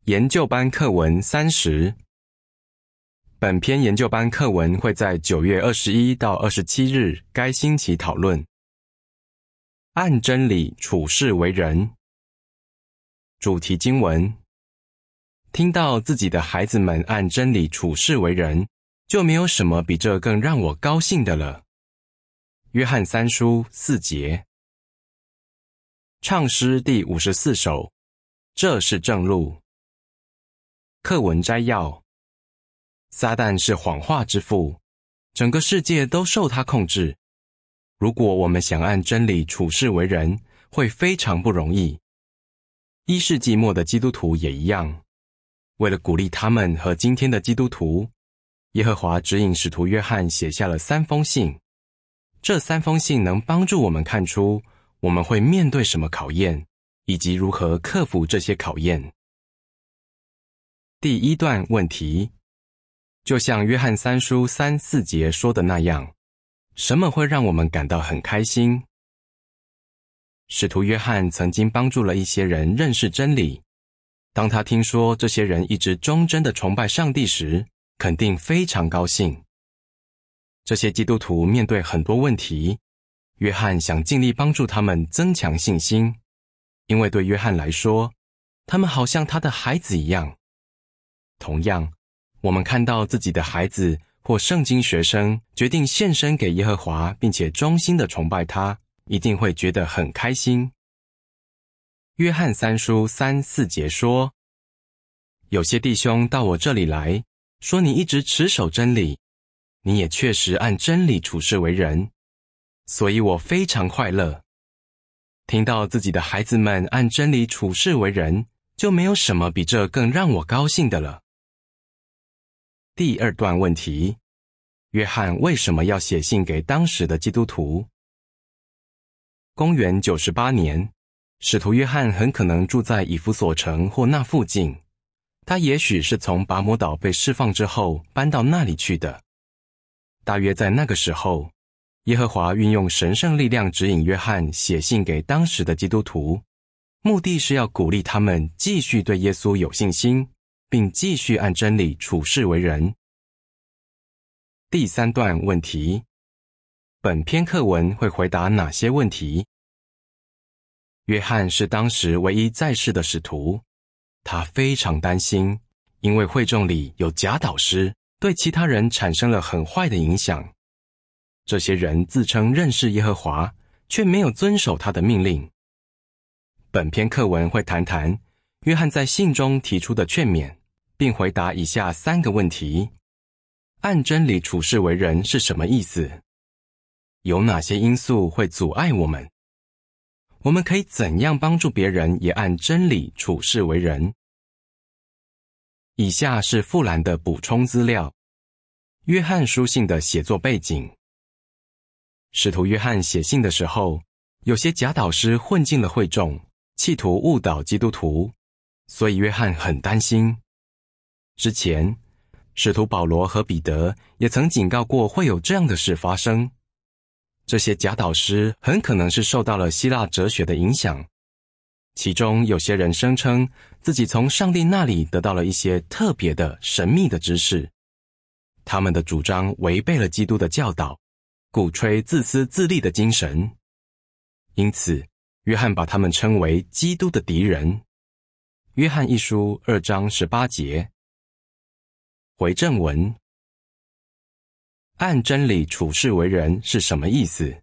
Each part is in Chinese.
研究班课文30。本篇研究班课文会在9月21到27日该星期讨论。按真理处世为人。主题经文：听到自己的孩子们按真理处世为人，就没有什么比这更让我高兴的了。约翰3书4节。唱诗第54首，这是正路。课文摘要：撒旦是谎话之父，整个世界都受他控制。如果我们想按真理处世为人，会非常不容易。1世纪末的基督徒也一样。为了鼓励他们和今天的基督徒，耶和华指引使徒约翰写下了3封信。这3封信能帮助我们看出我们会面对什么考验，以及如何克服这些考验。第1段问题：就像约翰3书3、4节说的那样，什么会让我们感到很开心？使徒约翰曾经帮助了一些人认识真理。当他听说这些人一直忠贞地崇拜上帝时，肯定非常高兴。这些基督徒面对很多问题，约翰想尽力帮助他们增强信心，因为对约翰来说，他们好像他的孩子一样。同样，我们看到自己的孩子或圣经学生决定献身给耶和华，并且忠心地崇拜他，一定会觉得很开心。约翰3书3、4节说：有些弟兄到我这里来，说你一直持守真理，你也确实按真理处世为人，所以我非常快乐。听到自己的孩子们按真理处世为人，就没有什么比这更让我高兴的了。第2段问题：约翰为什么要写信给当时的基督徒？公元98年，使徒约翰很可能住在以弗所城或那附近，他也许是从拔摩岛被释放之后搬到那里去的。大约在那个时候，耶和华运用神圣力量指引约翰写信给当时的基督徒，目的是要鼓励他们继续对耶稣有信心，并继续按真理处世为人。第3段问题：本篇课文会回答哪些问题？约翰是当时唯一在世的使徒，他非常担心，因为会众里有假导师，对其他人产生了很坏的影响。这些人自称认识耶和华，却没有遵守他的命令。本篇课文会谈谈约翰在信中提出的劝勉，并回答以下3个问题：按真理处世为人是什么意思？有哪些因素会阻碍我们？我们可以怎样帮助别人也按真理处世为人？以下是富兰的补充资料。约翰书信的写作背景：使徒约翰写信的时候，有些假导师混进了会众，企图误导基督徒，所以约翰很担心。之前，使徒保罗和彼得也曾警告过会有这样的事发生。这些假导师很可能是受到了希腊哲学的影响，其中有些人声称自己从上帝那里得到了一些特别的神秘的知识。他们的主张违背了基督的教导，鼓吹自私自利的精神。因此，约翰把他们称为基督的敌人。约翰一书2章18节。回正文：按真理处世为人是什么意思？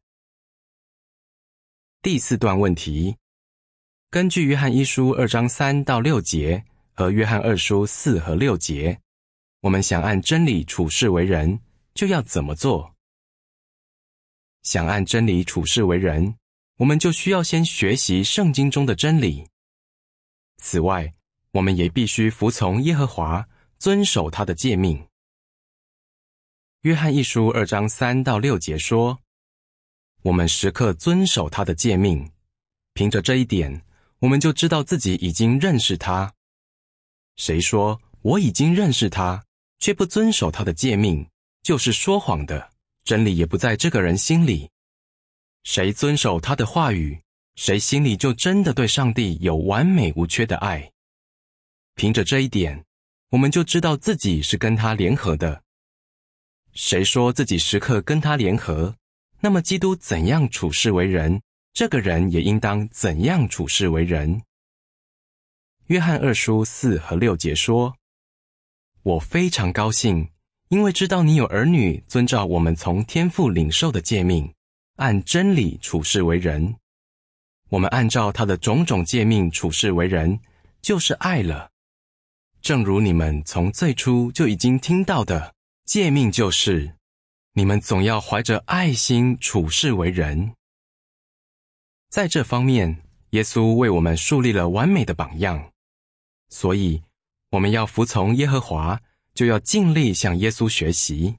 第4段问题：根据约翰一书2章3到6节和约翰2书4和6节，我们想按真理处世为人，就要怎么做？想按真理处世为人，我们就需要先学习圣经中的真理。此外，我们也必须服从耶和华，遵守他的诫命。约翰一书2章3到6节说，我们时刻遵守他的诫命，凭着这一点，我们就知道自己已经认识他。谁说我已经认识他，却不遵守他的诫命，就是说谎的，真理也不在这个人心里。谁遵守他的话语，谁心里就真的对上帝有完美无缺的爱。 凭着这一点，我们就知道自己是跟他联合的。谁说自己时刻跟他联合，那么基督怎样处事为人，这个人也应当怎样处事为人。约翰二书4和6节说，我非常高兴，因为知道你有儿女遵照我们从天父领受的诫命，按真理处事为人。我们按照他的种种诫命处事为人，就是爱了。正如你们从最初就已经听到的，诫命就是，你们总要怀着爱心处事为人。在这方面，耶稣为我们树立了完美的榜样。所以，我们要服从耶和华，就要尽力向耶稣学习。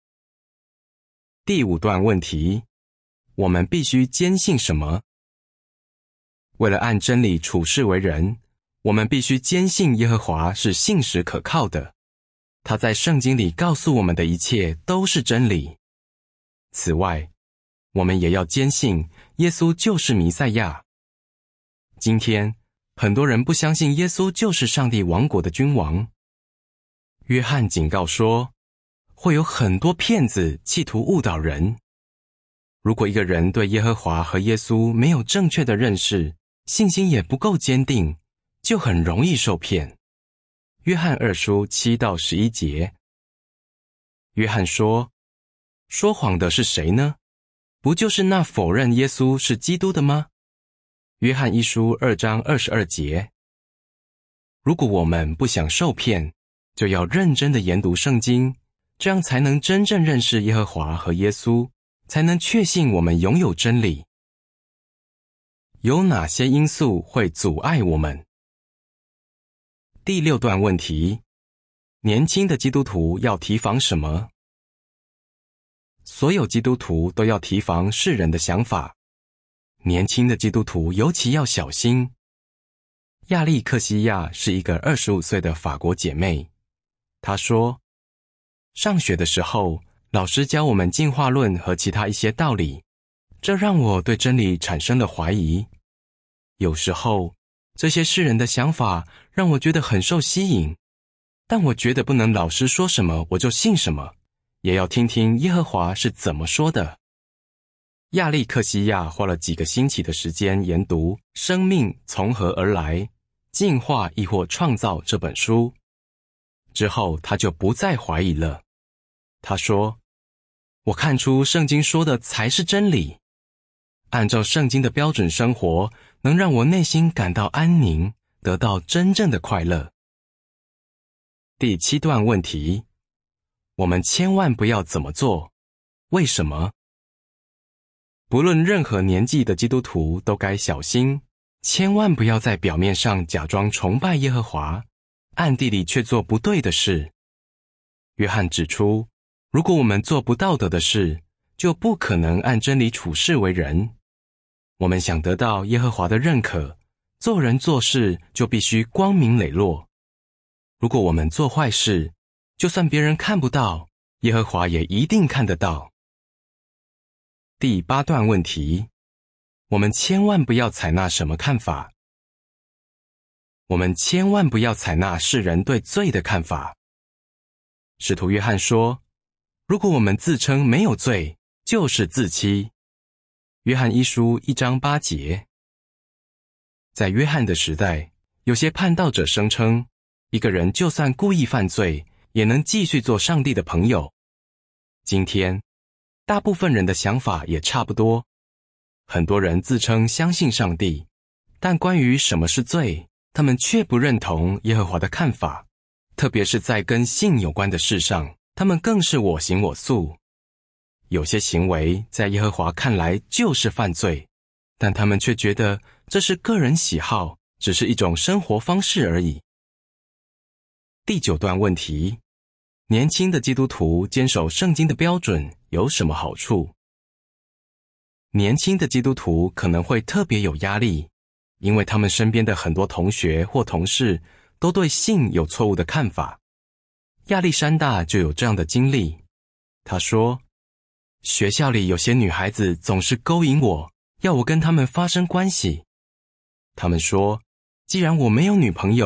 第5段问题，我们必须坚信什么？为了按真理处事为人，我们必须坚信耶和华是信实可靠的。他在圣经里告诉我们的一切都是真理。此外，我们也要坚信耶稣就是弥赛亚。今天，很多人不相信耶稣就是上帝王国的君王。约翰警告说，会有很多骗子企图误导人。如果一个人对耶和华和耶稣没有正确的认识，信心也不够坚定，就很容易受骗。约翰二书7到11节，约翰说，说谎的是谁呢？不就是那否认耶稣是基督的吗？约翰一书2章22节，如果我们不想受骗，就要认真的研读圣经，这样才能真正认识耶和华和耶稣，才能确信我们拥有真理。有哪些因素会阻碍我们？第6段问题，年轻的基督徒要提防什么？所有基督徒都要提防世人的想法，年轻的基督徒尤其要小心。亚历克西亚是一个25岁的法国姐妹，她说，上学的时候，老师教我们进化论和其他一些道理，这让我对真理产生了怀疑。有时候，这些世人的想法让我觉得很受吸引，但我觉得不能老师说什么我就信什么，也要听听耶和华是怎么说的。亚历克西亚花了几个星期的时间研读《生命从何而来？进化亦或创造》这本书，之后他就不再怀疑了。他说，我看出圣经说的才是真理，按照圣经的标准生活，能让我内心感到安宁，得到真正的快乐。第7段问题，我们千万不要怎么做？为什么？不论任何年纪的基督徒都该小心，千万不要在表面上假装崇拜耶和华，暗地里却做不对的事。约翰指出，如果我们做不道德的事，就不可能按真理处事为人。我们想得到耶和华的认可，做人做事就必须光明磊落。如果我们做坏事，就算别人看不到，耶和华也一定看得到。第8段问题，我们千万不要采纳什么看法？我们千万不要采纳世人对罪的看法。使徒约翰说，如果我们自称没有罪，就是自欺。约翰一书1章8节。在约翰的时代，有些叛道者声称，一个人就算故意犯罪，也能继续做上帝的朋友。今天，大部分人的想法也差不多。很多人自称相信上帝，但关于什么是罪，他们却不认同耶和华的看法，特别是在跟性有关的事上，他们更是我行我素。有些行为在耶和华看来就是犯罪，但他们却觉得这是个人喜好，只是一种生活方式而已。第9段问题，年轻的基督徒坚守圣经的标准有什么好处？年轻的基督徒可能会特别有压力，因为他们身边的很多同学或同事都对性有错误的看法。亚历山大就有这样的经历。他说，学校里有些女孩子总是勾引我，要我跟她们发生关系。他们说，既然我没有女朋友，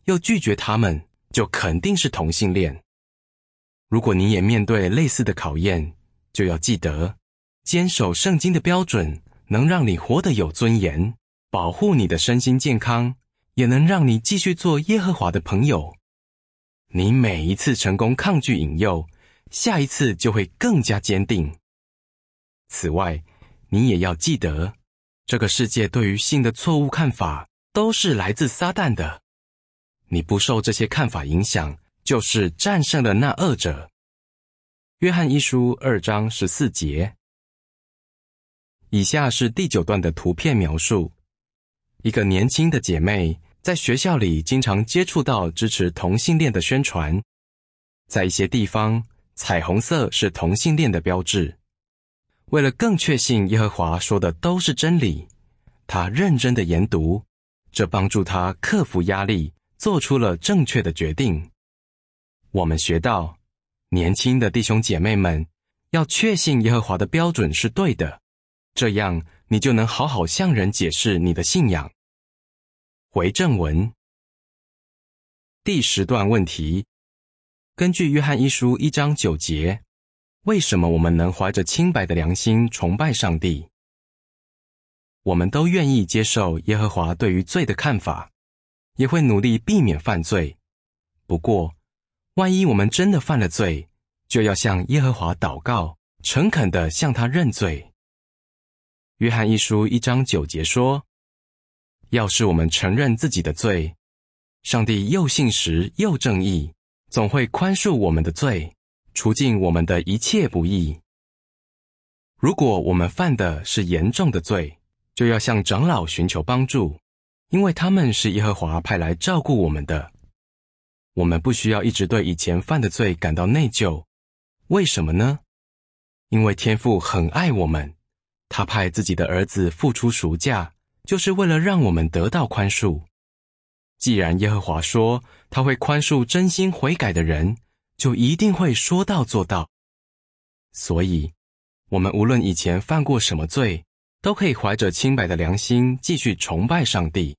又拒绝他们，就肯定是同性恋。如果你也面对类似的考验，就要记得，坚守圣经的标准能让你活得有尊严，保护你的身心健康，也能让你继续做耶和华的朋友。你每一次成功抗拒引诱，下一次就会更加坚定。此外，你也要记得，这个世界对于性的错误看法都是来自撒旦的。你不受这些看法影响，就是战胜了那恶者。约翰一书2章14节。以下是第9段的图片描述。一个年轻的姐妹在学校里经常接触到支持同性恋的宣传。在一些地方，彩虹色是同性恋的标志。为了更确信耶和华说的都是真理，她认真的研读，这帮助她克服压力，做出了正确的决定。我们学到，年轻的弟兄姐妹们要确信耶和华的标准是对的，这样你就能好好向人解释你的信仰。回正文。第10段问题：根据约翰一书1章9节，为什么我们能怀着清白的良心崇拜上帝？我们都愿意接受耶和华对于罪的看法，也会努力避免犯罪。不过，万一我们真的犯了罪，就要向耶和华祷告，诚恳地向他认罪。约翰一书1章9节说，要是我们承认自己的罪，上帝又信实又正义，总会宽恕我们的罪，除尽我们的一切不义。如果我们犯的是严重的罪，就要向长老寻求帮助，因为他们是耶和华派来照顾我们的。我们不需要一直对以前犯的罪感到内疚。为什么呢？因为天父很爱我们，他派自己的儿子付出赎价，就是为了让我们得到宽恕。既然耶和华说他会宽恕真心悔改的人，就一定会说到做到。所以，我们无论以前犯过什么罪，都可以怀着清白的良心继续崇拜上帝。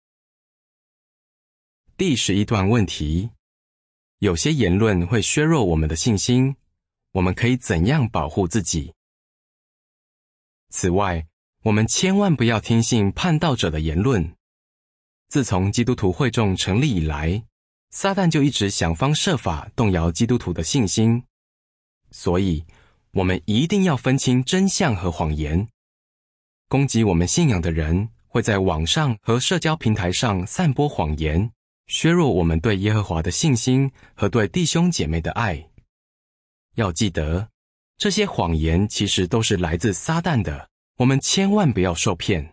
第11段问题：有些言论会削弱我们的信心，我们可以怎样保护自己？此外，我们千万不要听信叛道者的言论。自从基督徒会众成立以来，撒旦就一直想方设法动摇基督徒的信心。所以，我们一定要分清真相和谎言。攻击我们信仰的人会在网上和社交平台上散播谎言，削弱我们对耶和华的信心和对弟兄姐妹的爱。要记得，这些谎言其实都是来自撒旦的，我们千万不要受骗。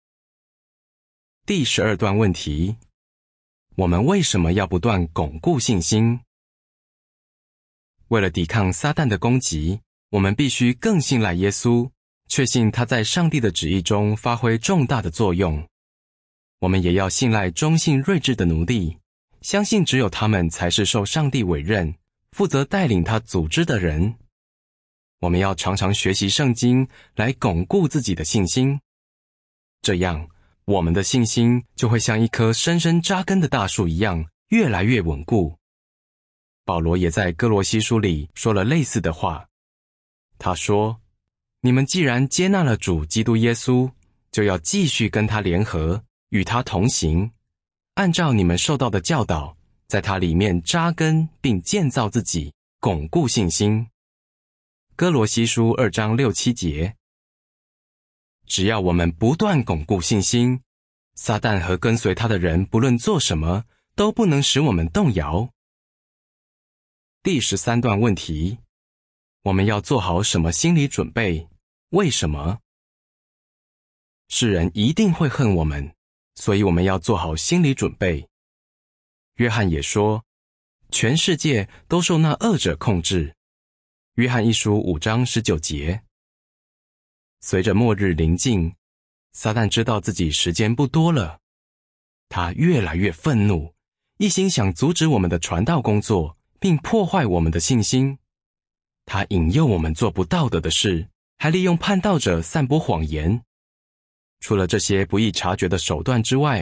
第12段问题：我们为什么要不断巩固信心？为了抵抗撒旦的攻击，我们必须更信赖耶稣，确信他在上帝的旨意中发挥重大的作用。我们也要信赖忠信睿智的奴隶，相信只有他们才是受上帝委任，负责带领他组织的人。我们要常常学习圣经来巩固自己的信心，这样我们的信心就会像一棵深深扎根的大树一样，越来越稳固。保罗也在哥罗西书里说了类似的话。他说，你们既然接纳了主基督耶稣，就要继续跟他联合，与他同行，按照你们受到的教导，在他里面扎根并建造自己，巩固信心。哥罗西书2章6、7节。只要我们不断巩固信心，撒旦和跟随他的人不论做什么，都不能使我们动摇。第13段问题：我们要做好什么心理准备？为什么？世人一定会恨我们，所以我们要做好心理准备。约翰也说，全世界都受那恶者控制。约翰一书5章19节。随着末日临近，撒旦知道自己时间不多了，他越来越愤怒，一心想阻止我们的传道工作，并破坏我们的信心。他引诱我们做不道德的事，还利用叛道者散播谎言。除了这些不易察觉的手段之外，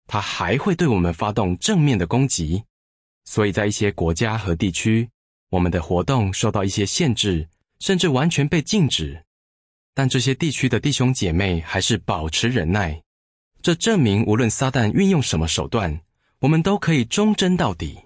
他还会对我们发动正面的攻击。所以在一些国家和地区，我们的活动受到一些限制，甚至完全被禁止。但这些地区的弟兄姐妹还是保持忍耐，这证明无论撒旦运用什么手段，我们都可以忠贞到底。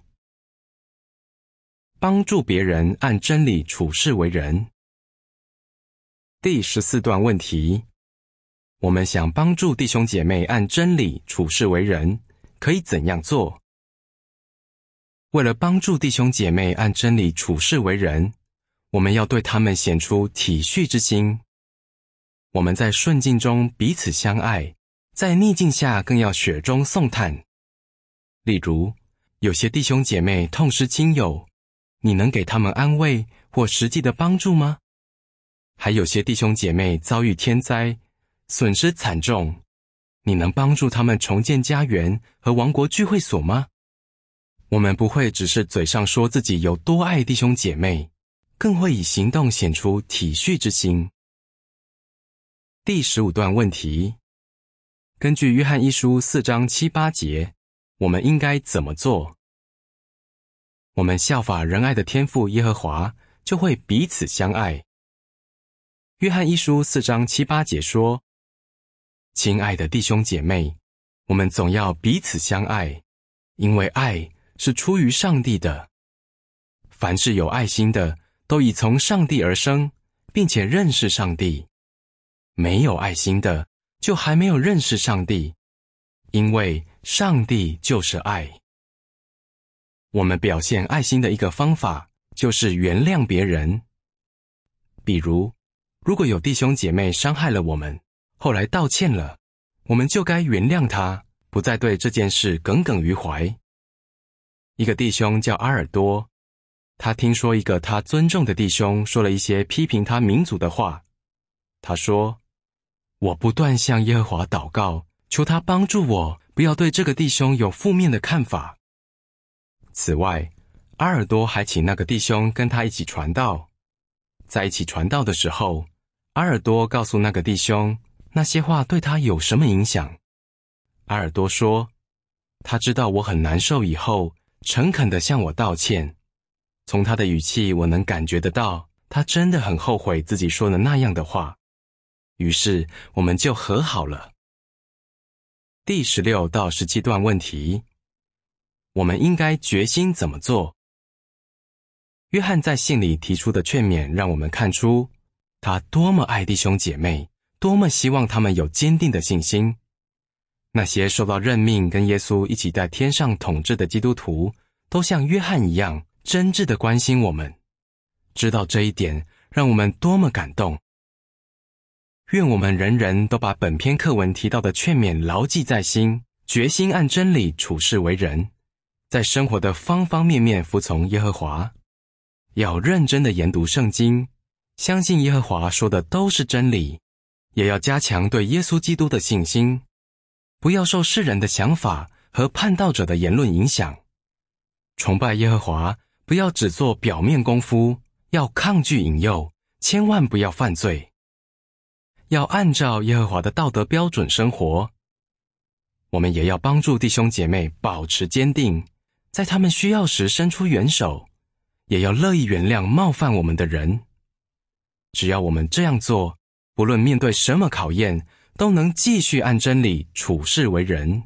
帮助别人按真理处事为人。第14段问题：我们想帮助弟兄姐妹按真理处事为人，可以怎样做？为了帮助弟兄姐妹按真理处事为人，我们要对他们显出体恤之心。我们在顺境中彼此相爱，在逆境下更要雪中送炭。例如，有些弟兄姐妹痛失亲友，你能给他们安慰或实际的帮助吗？还有些弟兄姐妹遭遇天灾，损失惨重，你能帮助他们重建家园和王国聚会所吗？我们不会只是嘴上说自己有多爱弟兄姐妹，更会以行动显出体恤之心。第15段问题：根据约翰一书4章7、8节，我们应该怎么做？我们效法仁爱的天父耶和华，就会彼此相爱。约翰一书4章7、8节说：亲爱的弟兄姐妹，我们总要彼此相爱，因为爱是出于上帝的。凡是有爱心的，都已从上帝而生，并且认识上帝。没有爱心的，就还没有认识上帝，因为上帝就是爱。我们表现爱心的一个方法，就是原谅别人。比如，如果有弟兄姐妹伤害了我们，后来道歉了，我们就该原谅他，不再对这件事耿耿于怀。一个弟兄叫阿尔多，他听说一个他尊重的弟兄说了一些批评他民族的话。他说：我不断向耶和华祷告，求他帮助我，不要对这个弟兄有负面的看法。此外，阿尔多还请那个弟兄跟他一起传道。在一起传道的时候，阿尔多告诉那个弟兄，那些话对他有什么影响。阿尔多说，他知道我很难受以后，诚恳地向我道歉。从他的语气，我能感觉得到，他真的很后悔自己说的那样的话。于是，我们就和好了。第16到17段问题：我们应该决心怎么做？约翰在信里提出的劝勉，让我们看出他多么爱弟兄姐妹，多么希望他们有坚定的信心。那些受到任命跟耶稣一起在天上统治的基督徒，都像约翰一样真挚地关心我们。知道这一点，让我们多么感动。愿我们人人都把本篇课文提到的劝勉牢记在心，决心按真理处事为人，在生活的方方面面服从耶和华。要认真地研读圣经，相信耶和华说的都是真理，也要加强对耶稣基督的信心，不要受世人的想法和叛道者的言论影响。崇拜耶和华，不要只做表面功夫，要抗拒引诱，千万不要犯罪。要按照耶和华的道德标准生活。我们也要帮助弟兄姐妹保持坚定，在他们需要时伸出援手，也要乐意原谅冒犯我们的人。只要我们这样做，不论面对什么考验，都能继续按真理处事为人。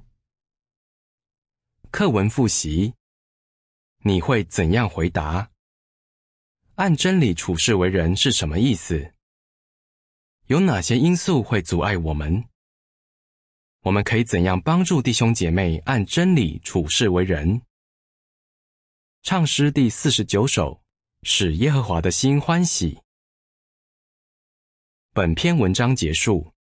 课文复习：你会怎样回答？按真理处事为人是什么意思？有哪些因素会阻碍我们？我们可以怎样帮助弟兄姐妹按真理处事为人？唱诗第49首，使耶和华的心欢喜。本篇文章结束。